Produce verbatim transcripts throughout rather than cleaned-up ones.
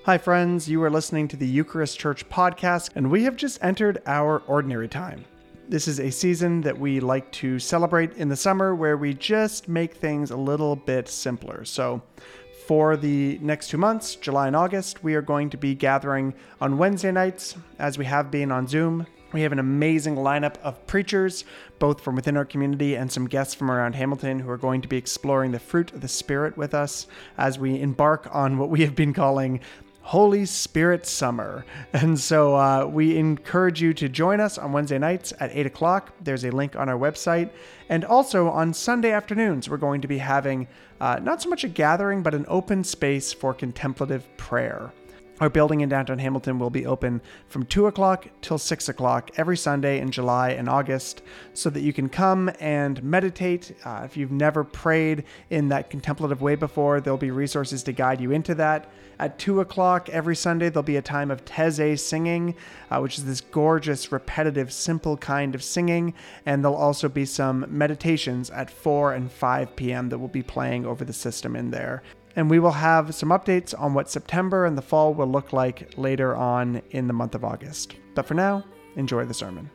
Hi, friends. You are listening to the Eucharist Church podcast, and we have just entered our ordinary time. This is a season that we like to celebrate in the summer where we just make things a little bit simpler. So for the next two months, July and August, we are going to be gathering on Wednesday nights as we have been on Zoom. We have an amazing lineup of preachers, both from within our community and some guests from around Hamilton who are going to be exploring the fruit of the Spirit with us as we embark on what we have been calling Holy Spirit Summer. And so uh, we encourage you to join us on Wednesday nights at eight o'clock. There's a link on our website. And also on Sunday afternoons, we're going to be having uh, not so much a gathering, but an open space for contemplative prayer. Our building in downtown Hamilton will be open from two o'clock till six o'clock every Sunday in July and August so that you can come and meditate. Uh, if you've never prayed in that contemplative way before, there'll be resources to guide you into that. At two o'clock every Sunday, there'll be a time of Taizé singing, uh, which is this gorgeous, repetitive, simple kind of singing. And there'll also be some meditations at four and five p.m. that will be playing over the system in there. And we will have some updates on what September and the fall will look like later on in the month of August. But for now, enjoy the sermon.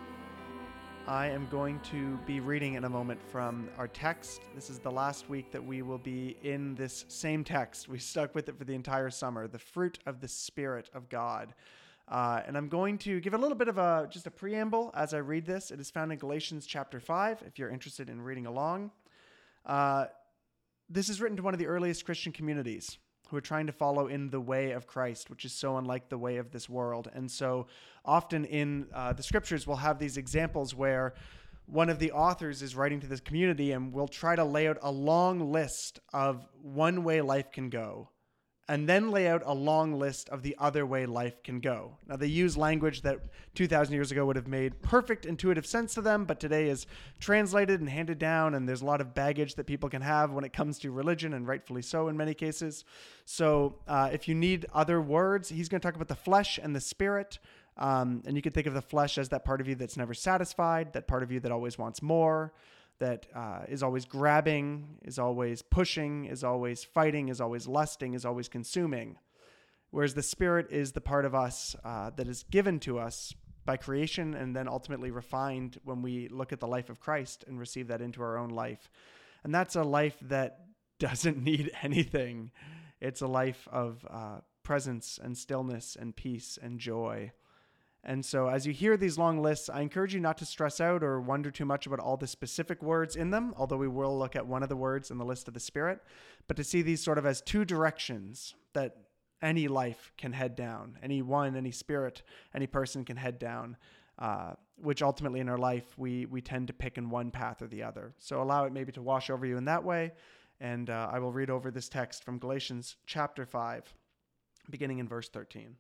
I am going to be reading in a moment from our text. This is the last week that we will be in this same text. We stuck with it for the entire summer, the fruit of the Spirit of God. Uh, and I'm going to give a little bit of a just a preamble as I read this. It is found in Galatians chapter five, if you're interested in reading along. Uh, This is written to one of the earliest Christian communities who are trying to follow in the way of Christ, which is so unlike the way of this world. And so often in uh, the scriptures, we'll have these examples where one of the authors is writing to this community and will try to lay out a long list of one way life can go, and then lay out a long list of the other way life can go. Now, they use language that two thousand years ago would have made perfect intuitive sense to them, but today is translated and handed down, and there's a lot of baggage that people can have when it comes to religion, and rightfully so in many cases. So uh, if you need other words, he's going to talk about the flesh and the spirit, um, and you can think of the flesh as that part of you that's never satisfied, that part of you that always wants more, that uh, is always grabbing, is always pushing, is always fighting, is always lusting, is always consuming. Whereas the Spirit is the part of us uh, that is given to us by creation and then ultimately refined when we look at the life of Christ and receive that into our own life. And that's a life that doesn't need anything. It's a life of uh, presence and stillness and peace and joy. And so as you hear these long lists, I encourage you not to stress out or wonder too much about all the specific words in them, although we will look at one of the words in the list of the Spirit, but to see these sort of as two directions that any life can head down, any one, any spirit, any person can head down, uh, which ultimately in our life, we we tend to pick in one path or the other. So allow it maybe to wash over you in that way. And uh, I will read over this text from Galatians chapter five, beginning in verse thirteen.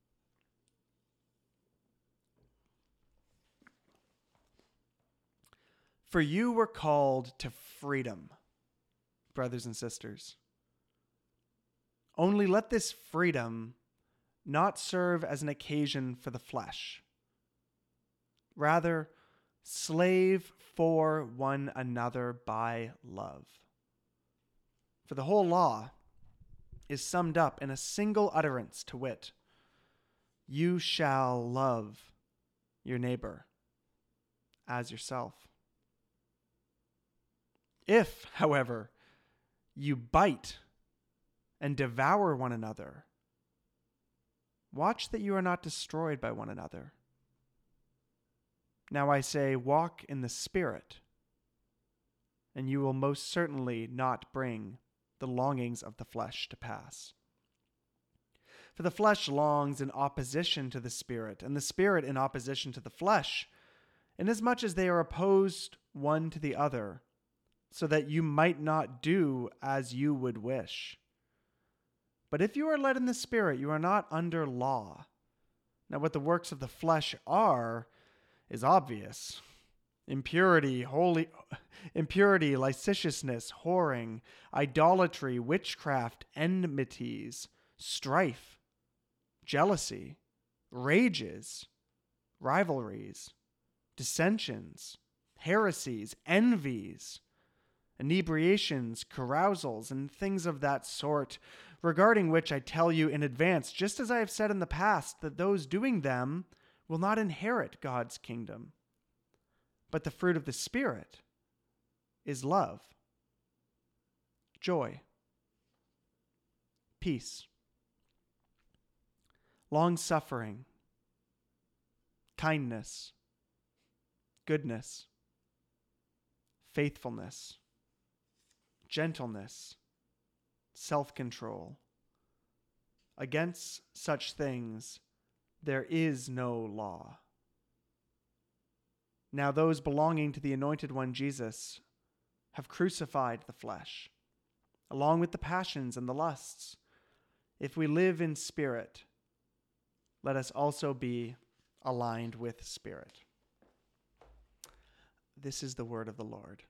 For you were called to freedom, brothers and sisters. Only let this freedom not serve as an occasion for the flesh. Rather, slave for one another by love. For the whole law is summed up in a single utterance, to wit, you shall love your neighbor as yourself. If, however, you bite and devour one another, watch that you are not destroyed by one another. Now I say, walk in the Spirit, and you will most certainly not bring the longings of the flesh to pass. For the flesh longs in opposition to the Spirit, and the Spirit in opposition to the flesh, inasmuch as they are opposed one to the other, so that you might not do as you would wish. But if you are led in the Spirit, you are not under law. Now what the works of the flesh are is obvious. Impurity, holy, impurity, licentiousness, whoring, idolatry, witchcraft, enmities, strife, jealousy, rages, rivalries, dissensions, heresies, envies, inebriations, carousals, and things of that sort, regarding which I tell you in advance, just as I have said in the past, that those doing them will not inherit God's kingdom. But the fruit of the Spirit is love, joy, peace, long-suffering, kindness, goodness, faithfulness, gentleness, self-control. Against such things there is no law. Now those belonging to the Anointed One Jesus have crucified the flesh, along with the passions and the lusts. If we live in spirit, let us also be aligned with spirit. This is the word of the Lord.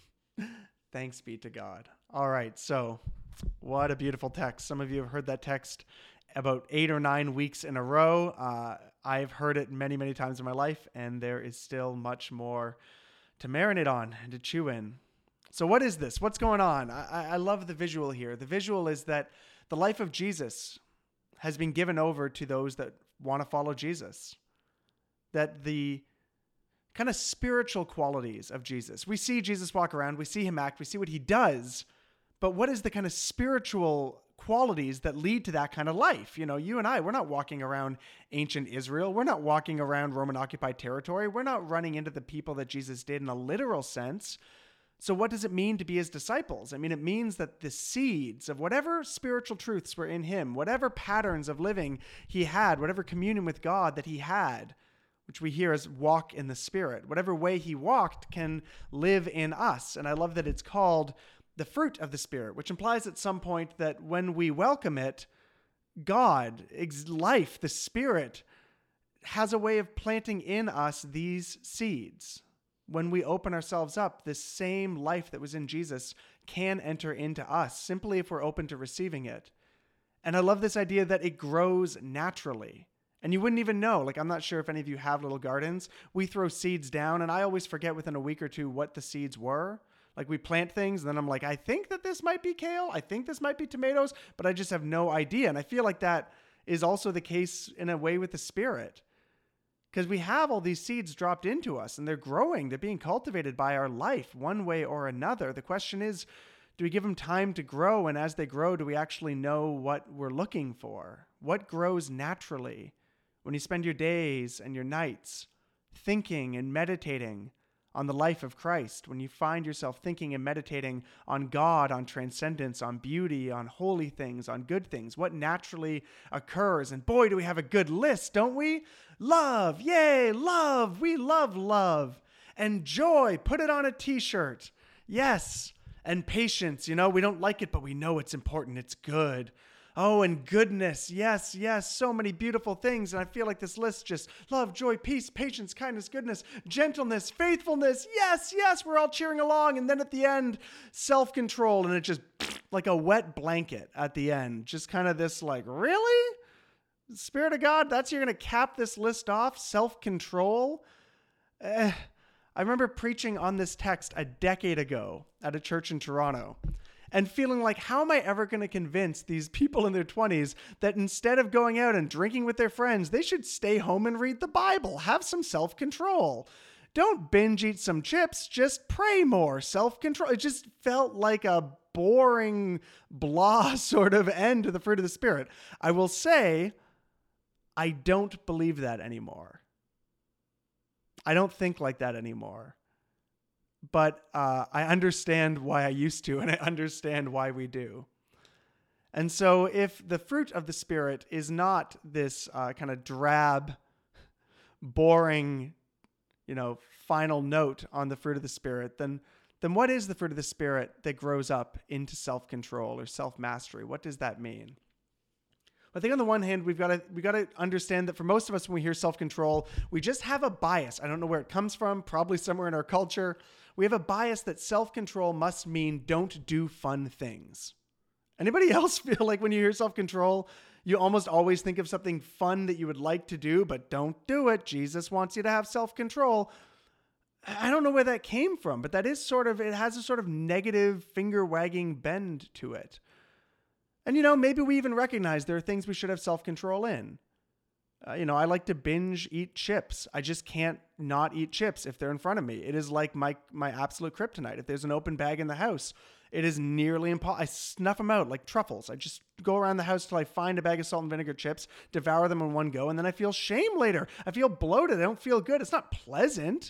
Thanks be to God. All right, so what a beautiful text. Some of you have heard that text about eight or nine weeks in a row. Uh, I've heard it many, many times in my life, and there is still much more to marinate on and to chew in. So what is this? What's going on? I, I love the visual here. The visual is that the life of Jesus has been given over to those that want to follow Jesus. That the kind of spiritual qualities of Jesus, we see Jesus walk around, we see him act, we see what he does, but what is the kind of spiritual qualities that lead to that kind of life? You know, you and I, we're not walking around ancient Israel. We're not walking around Roman occupied territory. We're not running into the people that Jesus did in a literal sense. So what does it mean to be his disciples? I mean, it means that the seeds of whatever spiritual truths were in him, whatever patterns of living he had, whatever communion with God that he had, which we hear as walk in the Spirit, whatever way he walked can live in us. And I love that it's called the fruit of the Spirit, which implies at some point that when we welcome it, God, life, the Spirit, has a way of planting in us these seeds. When we open ourselves up, this same life that was in Jesus can enter into us simply if we're open to receiving it. And I love this idea that it grows naturally. And you wouldn't even know. Like, I'm not sure if any of you have little gardens. We throw seeds down, and I always forget within a week or two what the seeds were. Like, we plant things, and then I'm like, I think that this might be kale. I think this might be tomatoes, but I just have no idea. And I feel like that is also the case in a way with the Spirit. Because we have all these seeds dropped into us, and they're growing. They're being cultivated by our life one way or another. The question is, do we give them time to grow? And as they grow, do we actually know what we're looking for? What grows naturally when you spend your days and your nights thinking and meditating on the life of Christ, when you find yourself thinking and meditating on God, on transcendence, on beauty, on holy things, on good things, what naturally occurs? And boy, do we have a good list, don't we? Love, yay, love, we love love. And joy, put it on a t-shirt. Yes, and patience, you know, we don't like it, but we know it's important, it's good. Oh, and goodness. Yes, yes. So many beautiful things. And I feel like this list just love, joy, peace, patience, kindness, goodness, gentleness, faithfulness. Yes, yes. We're all cheering along. And then at the end, self-control. And it just like a wet blanket at the end. Just kind of this like, really? Spirit of God, that's you're going to cap this list off? Self-control? Eh. I remember preaching on this text a decade ago at a church in Toronto. And feeling like, how am I ever going to convince these people in their twenties that instead of going out and drinking with their friends, they should stay home and read the Bible, have some self-control. Don't binge eat some chips, just pray more, self-control. It just felt like a boring, blah sort of end to the fruit of the Spirit. I will say, I don't believe that anymore. I don't think like that anymore. But uh, I understand why I used to, and I understand why we do. And so if the fruit of the Spirit is not this uh, kind of drab, boring, you know, final note on the fruit of the Spirit, then then what is the fruit of the Spirit that grows up into self-control or self-mastery? What does that mean? I think on the one hand, we've got to we got to understand that for most of us, when we hear self-control, we just have a bias. I don't know where it comes from, probably somewhere in our culture. We have a bias that self-control must mean don't do fun things. Anybody else feel like when you hear self-control, you almost always think of something fun that you would like to do, but don't do it. Jesus wants you to have self-control. I don't know where that came from, but that is sort of, it has a sort of negative finger-wagging bend to it. And, you know, maybe we even recognize there are things we should have self-control in. Uh, you know, I like to binge eat chips. I just can't not eat chips if they're in front of me. It is like my my absolute kryptonite. If there's an open bag in the house, it is nearly impossible. I snuff them out like truffles. I just go around the house till I find a bag of salt and vinegar chips, devour them in one go, and then I feel shame later. I feel bloated. I don't feel good. It's not pleasant.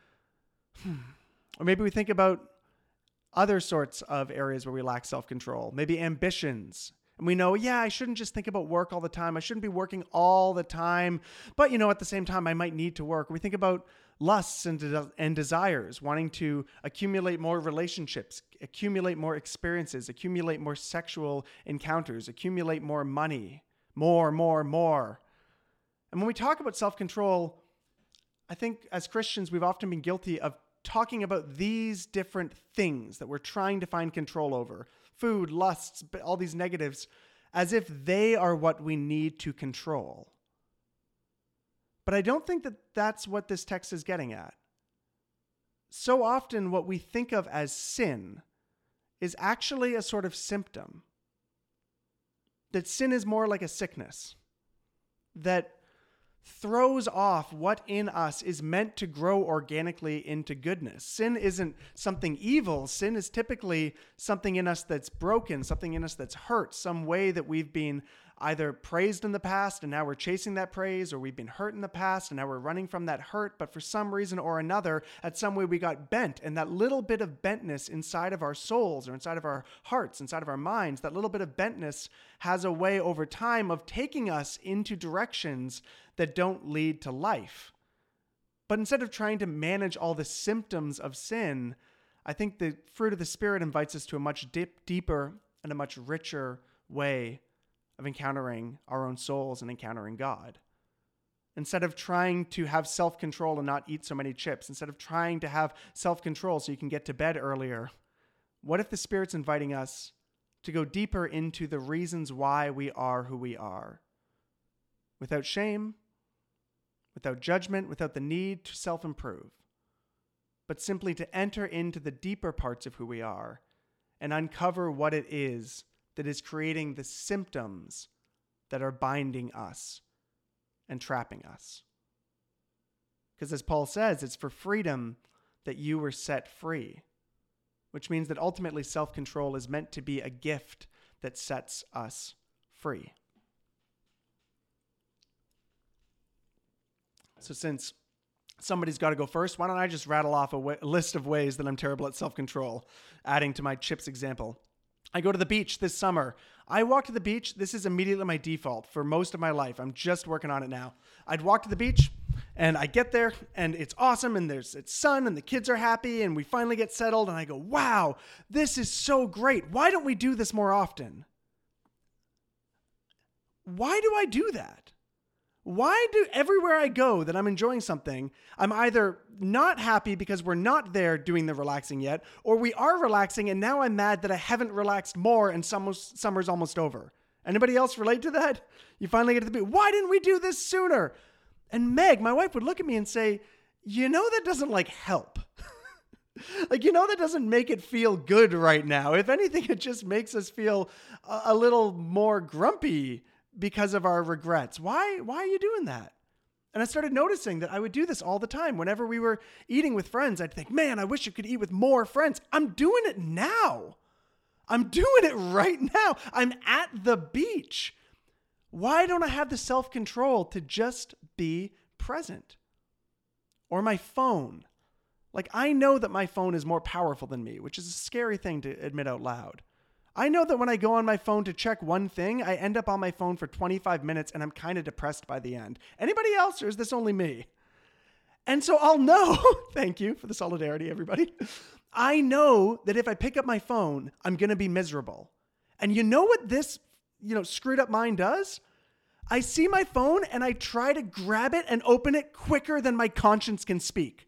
Or maybe we think about other sorts of areas where we lack self-control, maybe ambitions. And we know, yeah, I shouldn't just think about work all the time. I shouldn't be working all the time. But, you know, at the same time, I might need to work. We think about lusts and, de- and desires, wanting to accumulate more relationships, accumulate more experiences, accumulate more sexual encounters, accumulate more money, more, more, more. And when we talk about self-control, I think as Christians, we've often been guilty of talking about these different things that we're trying to find control over, food, lusts, all these negatives, as if they are what we need to control. But I don't think that that's what this text is getting at. So often what we think of as sin is actually a sort of symptom. That sin is more like a sickness that throws off what in us is meant to grow organically into goodness. Sin isn't something evil. Sin is typically something in us that's broken, something in us that's hurt, some way that we've been either praised in the past and now we're chasing that praise, or we've been hurt in the past and now we're running from that hurt, but for some reason or another, at some way we got bent, and that little bit of bentness inside of our souls or inside of our hearts, inside of our minds, that little bit of bentness has a way over time of taking us into directions that don't lead to life. But instead of trying to manage all the symptoms of sin, I think the fruit of the Spirit invites us to a much deep, deeper and a much richer way of encountering our own souls and encountering God. Instead of trying to have self-control and not eat so many chips, instead of trying to have self-control so you can get to bed earlier, what if the Spirit's inviting us to go deeper into the reasons why we are who we are? Without shame, without judgment, without the need to self-improve, but simply to enter into the deeper parts of who we are and uncover what it is that is creating the symptoms that are binding us and trapping us. Because as Paul says, it's for freedom that you were set free, which means that ultimately self-control is meant to be a gift that sets us free. So since somebody's got to go first, why don't I just rattle off a, w- a list of ways that I'm terrible at self-control, adding to my chips example. I go to the beach this summer. I walk to the beach. This is immediately my default for most of my life. I'm just working on it now. I'd walk to the beach and I get there and it's awesome and there's it's sun and the kids are happy and we finally get settled and I go, wow, this is so great. Why don't we do this more often? Why do I do that? Why do everywhere I go that I'm enjoying something, I'm either not happy because we're not there doing the relaxing yet, or we are relaxing and now I'm mad that I haven't relaxed more and summer's almost over. Anybody else relate to that? You finally get to the beach. Why didn't we do this sooner? And Meg, my wife, would look at me and say, you know, that doesn't like help. Like, you know, that doesn't make it feel good right now. If anything, it just makes us feel a, a little more grumpy because of our regrets. Why, why are you doing that? And I started noticing that I would do this all the time. Whenever we were eating with friends, I'd think, man, I wish I could eat with more friends. I'm doing it now. I'm doing it right now. I'm at the beach. Why don't I have the self-control to just be present? Or my phone. Like, I know that my phone is more powerful than me, which is a scary thing to admit out loud. I know that when I go on my phone to check one thing, I end up on my phone for twenty-five minutes and I'm kind of depressed by the end. Anybody else, or is this only me? And so I'll know, thank you for the solidarity, everybody. I know that if I pick up my phone, I'm going to be miserable. And you know what this, you know, screwed up mind does? I see my phone and I try to grab it and open it quicker than my conscience can speak.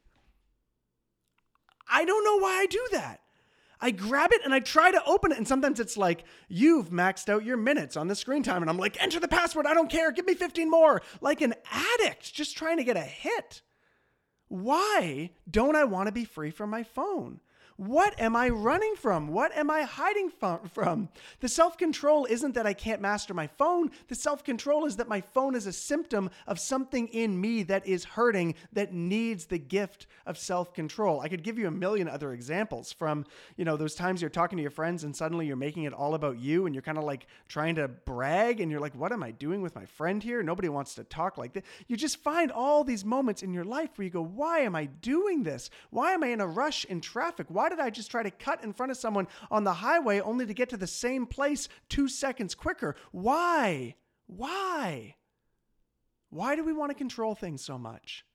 I don't know why I do that. I grab it and I try to open it. And sometimes it's like, you've maxed out your minutes on the screen time. And I'm like, enter the password. I don't care. Give me fifteen more. Like an addict just trying to get a hit. Why don't I want to be free from my phone? What am I running from? What am I hiding from? The self-control isn't that I can't master my phone. The self-control is that my phone is a symptom of something in me that is hurting, that needs the gift of self-control. I could give you a million other examples from, you know, those times you're talking to your friends and suddenly you're making it all about you and you're kind of like trying to brag and you're like, what am I doing with my friend here? Nobody wants to talk like this. You just find all these moments in your life where you go, why am I doing this? Why am I in a rush in traffic? Why did I just try to cut in front of someone on the highway only to get to the same place two seconds quicker? Why? Why? Why do we want to control things so much?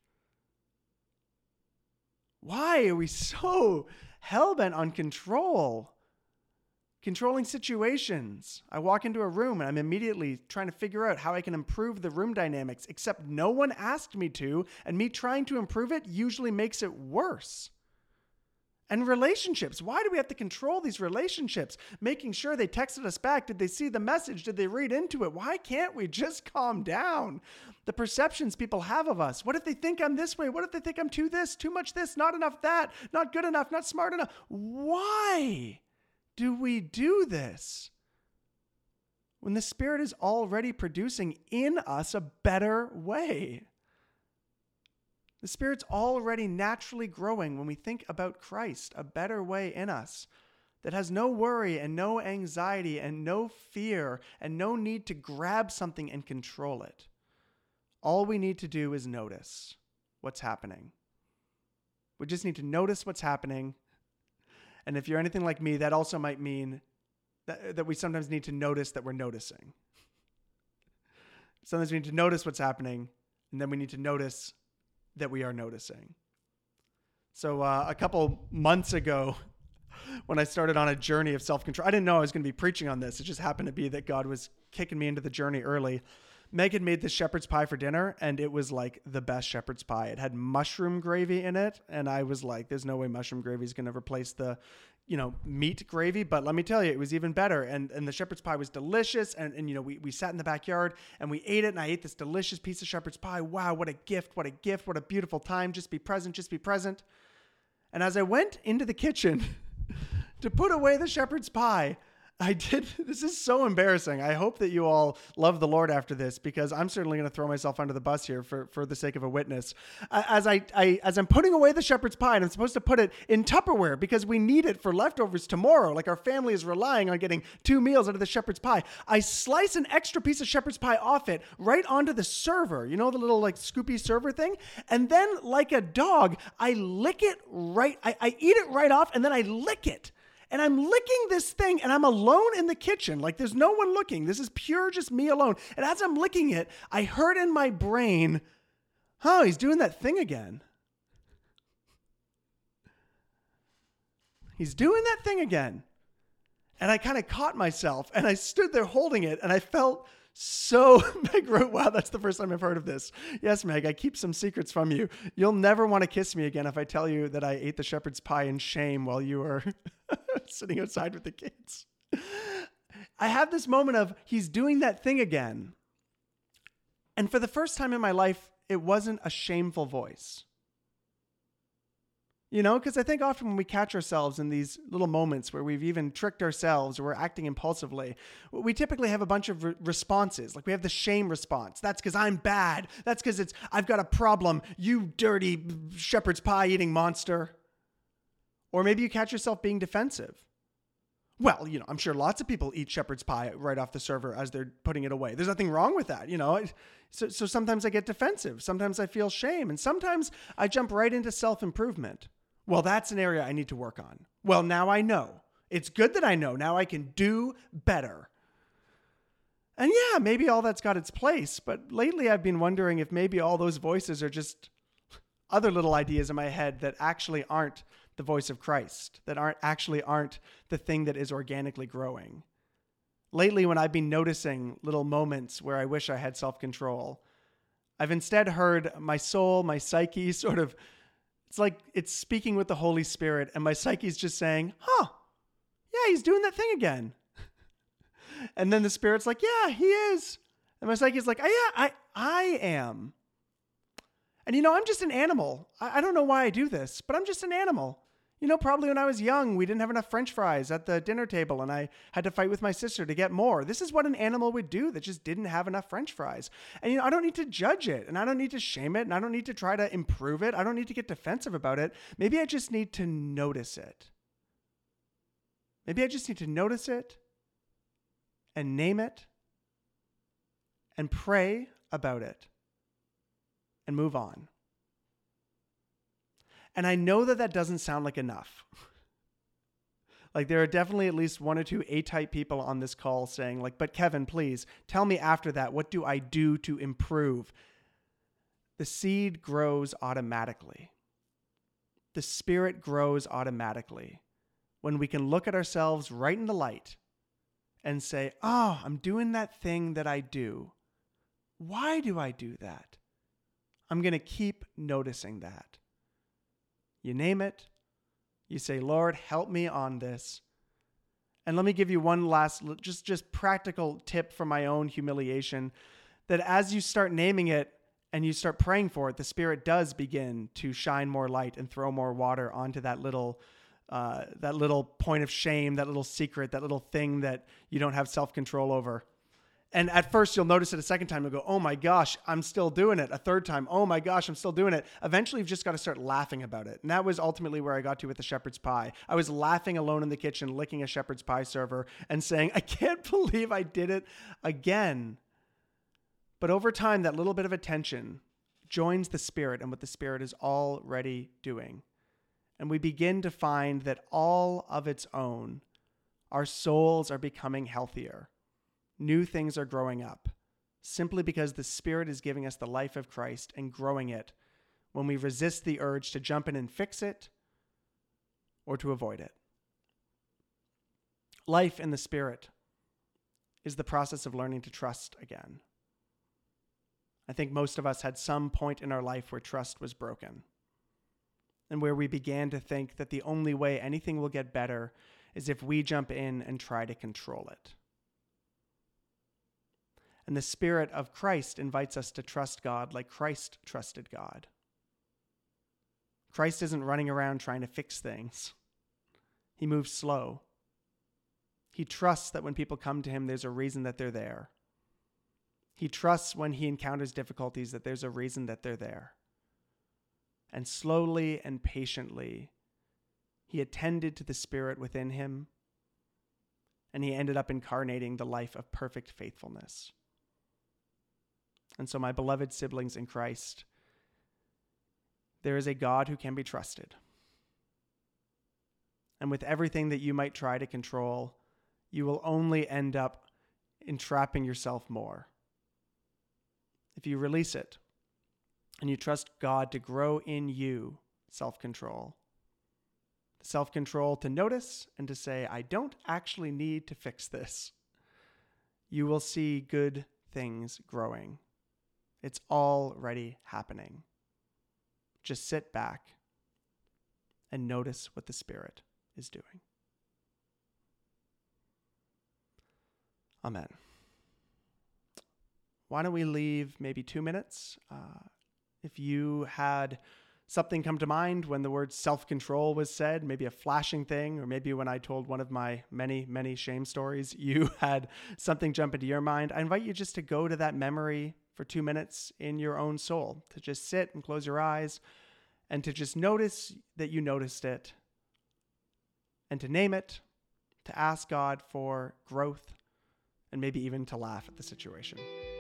Why are we so hell-bent on control? Controlling situations. I walk into a room and I'm immediately trying to figure out how I can improve the room dynamics, except no one asked me to, and me trying to improve it usually makes it worse. And relationships. Why do we have to control these relationships? Making sure they texted us back. Did they see the message? Did they read into it? Why can't we just calm down? The perceptions people have of us. What if they think I'm this way? What if they think I'm too this, too much this, not enough that, not good enough, not smart enough? Why do we do this? When the Spirit is already producing in us a better way. The Spirit's already naturally growing when we think about Christ, a better way in us that has no worry and no anxiety and no fear and no need to grab something and control it. All we need to do is notice what's happening. We just need to notice what's happening. And if you're anything like me, that also might mean that, that we sometimes need to notice that we're noticing. Sometimes we need to notice what's happening, and then we need to notice that we are noticing. So uh, a couple months ago, when I started on a journey of self-control, I didn't know I was going to be preaching on this. It just happened to be that God was kicking me into the journey early. Megan made this shepherd's pie for dinner, and it was like the best shepherd's pie. It had mushroom gravy in it, and I was like, there's no way mushroom gravy is going to replace the, you know, meat gravy. But let me tell you, it was even better. And and the shepherd's pie was delicious. And, and you know, we, we sat in the backyard, and we ate it, and I ate this delicious piece of shepherd's pie. Wow, what a gift, what a gift, what a beautiful time. Just be present, just be present. And as I went into the kitchen to put away the shepherd's pie, I did. This is so embarrassing. I hope that you all love the Lord after this, because I'm certainly going to throw myself under the bus here for, for the sake of a witness. As I, I as I'm putting away the shepherd's pie, and I'm supposed to put it in Tupperware because we need it for leftovers tomorrow. Like our family is relying on getting two meals out of the shepherd's pie. I slice an extra piece of shepherd's pie off it right onto the server. You know, the little like scoopy server thing. And then like a dog, I lick it right. I, I eat it right off, and then I lick it. And I'm licking this thing, and I'm alone in the kitchen. Like, there's no one looking. This is pure just me alone. And as I'm licking it, I heard in my brain, oh, he's doing that thing again. He's doing that thing again. And I kind of caught myself, and I stood there holding it, and I felt so, Meg wrote, wow, that's the first time I've heard of this. Yes, Meg, I keep some secrets from you. You'll never want to kiss me again if I tell you that I ate the shepherd's pie in shame while you were sitting outside with the kids. I have this moment of, he's doing that thing again. And for the first time in my life, it wasn't a shameful voice. You know, because I think often when we catch ourselves in these little moments where we've even tricked ourselves or we're acting impulsively, we typically have a bunch of re- responses. Like we have the shame response. That's because I'm bad. That's because it's, I've got a problem. You dirty shepherd's pie eating monster. Or maybe you catch yourself being defensive. Well, you know, I'm sure lots of people eat shepherd's pie right off the server as they're putting it away. There's nothing wrong with that, you know. So, so sometimes I get defensive. Sometimes I feel shame. And sometimes I jump right into self-improvement. Well, that's an area I need to work on. Well, now I know. It's good that I know. Now I can do better. And yeah, maybe all that's got its place. But lately I've been wondering if maybe all those voices are just other little ideas in my head that actually aren't the voice of Christ, that aren't actually aren't the thing that is organically growing. Lately, when I've been noticing little moments where I wish I had self-control, I've instead heard my soul, my psyche sort of, it's like it's speaking with the Holy Spirit, and my psyche's just saying, huh, yeah, he's doing that thing again. And then the Spirit's like, yeah, he is. And my psyche's like, oh, yeah, I, I am. And you know, I'm just an animal. I, I don't know why I do this, but I'm just an animal. You know, probably when I was young, we didn't have enough French fries at the dinner table and I had to fight with my sister to get more. This is what an animal would do that just didn't have enough French fries. And, you know, I don't need to judge it and I don't need to shame it and I don't need to try to improve it. I don't need to get defensive about it. Maybe I just need to notice it. Maybe I just need to notice it and name it and pray about it and move on. And I know that that doesn't sound like enough. Like there are definitely at least one or two A-type people on this call saying like, but Kevin, please tell me after that, what do I do to improve? The seed grows automatically. The Spirit grows automatically when we can look at ourselves right in the light and say, oh, I'm doing that thing that I do. Why do I do that? I'm going to keep noticing that. You name it. You say, Lord, help me on this. And let me give you one last, just, just practical tip from my own humiliation, that as you start naming it and you start praying for it, the Spirit does begin to shine more light and throw more water onto that little, uh, that little point of shame, that little secret, that little thing that you don't have self-control over. And at first you'll notice it a second time, you'll go, oh my gosh, I'm still doing it. A third time, oh my gosh, I'm still doing it. Eventually you've just got to start laughing about it. And that was ultimately where I got to with the shepherd's pie. I was laughing alone in the kitchen, licking a shepherd's pie server and saying, I can't believe I did it again. But over time, that little bit of attention joins the Spirit and what the Spirit is already doing. And we begin to find that all of its own, our souls are becoming healthier. New things are growing up simply because the Spirit is giving us the life of Christ and growing it when we resist the urge to jump in and fix it or to avoid it. Life in the Spirit is the process of learning to trust again. I think most of us had some point in our life where trust was broken and where we began to think that the only way anything will get better is if we jump in and try to control it. And the Spirit of Christ invites us to trust God like Christ trusted God. Christ isn't running around trying to fix things. He moves slow. He trusts that when people come to him, there's a reason that they're there. He trusts when he encounters difficulties that there's a reason that they're there. And slowly and patiently, he attended to the Spirit within him, and he ended up incarnating the life of perfect faithfulness. And so, my beloved siblings in Christ, there is a God who can be trusted. And with everything that you might try to control, you will only end up entrapping yourself more. If you release it and you trust God to grow in you self-control, self-control to notice and to say, I don't actually need to fix this, you will see good things growing. It's already happening. Just sit back and notice what the Spirit is doing. Amen. Why don't we leave maybe two minutes? Uh, if you had something come to mind when the word self-control was said, maybe a flashing thing, or maybe when I told one of my many, many shame stories, you had something jump into your mind, I invite you just to go to that memory for two minutes in your own soul, to just sit and close your eyes and to just notice that you noticed it and to name it, to ask God for growth, and maybe even to laugh at the situation.